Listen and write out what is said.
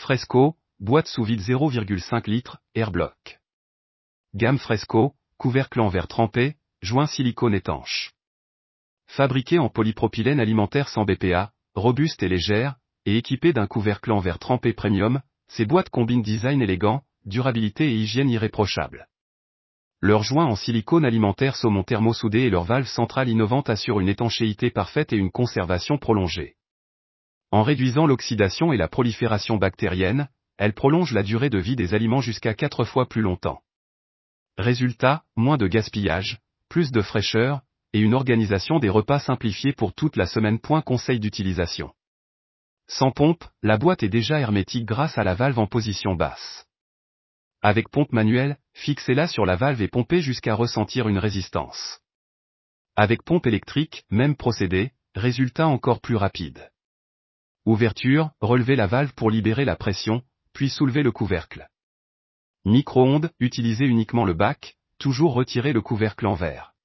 Fresco, boîte sous vide 0,5 litres, Airblock. Gamme Fresco, couvercle en verre trempé, joint silicone étanche. Fabriquée en polypropylène alimentaire sans BPA, robuste et légère, et équipée d'un couvercle en verre trempé premium, ces boîtes combinent design élégant, durabilité et hygiène irréprochable. Leurs joints en silicone alimentaire saumon thermosoudé et leur valve centrale innovante assurent une étanchéité parfaite et une conservation prolongée. En réduisant l'oxydation et la prolifération bactérienne, elles prolongent la durée de vie des aliments jusqu'à 4 fois plus longtemps. Résultat, moins de gaspillage, plus de fraîcheur, et une organisation des repas simplifiée pour toute la semaine. Conseil d'utilisation. Sans pompe, la boîte est déjà hermétique grâce à la valve en position basse. Avec pompe manuelle, fixez-la sur la valve et pompez jusqu'à ressentir une résistance. Avec pompe électrique, même procédé, résultat encore plus rapide. Ouverture, relevez la valve pour libérer la pression, puis soulevez le couvercle. Micro-ondes, utilisez uniquement le bac, toujours retirez le couvercle en verre.